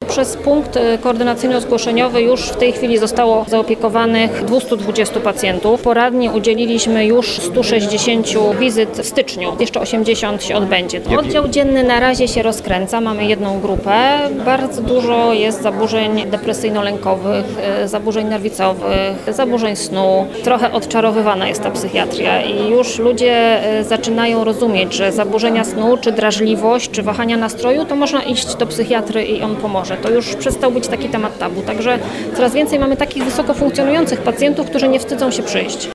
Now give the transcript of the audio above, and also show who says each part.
Speaker 1: Przez punkt koordynacyjno-zgłoszeniowy już w tej chwili zostało zaopiekowanych 220 pacjentów. Poradni udzieliliśmy już 160 wizyt w styczniu. Jeszcze 80 się odbędzie. Oddział dzienny na razie się rozkręca. Mamy jedną grupę. Bardzo dużo jest zaburzeń depresyjno-lękowych, zaburzeń nerwicowych, zaburzeń snu. Trochę odczarowywana jest ta psychiatria i już ludzie zaczynają rozumieć, że zaburzenia snu, czy drażliwość, czy wahania nastroju, to można iść do psychiatry i on pomoże. To już przestał być taki temat tabu. Także coraz więcej mamy takich wysoko funkcjonujących pacjentów, którzy nie wstydzą się przyjść.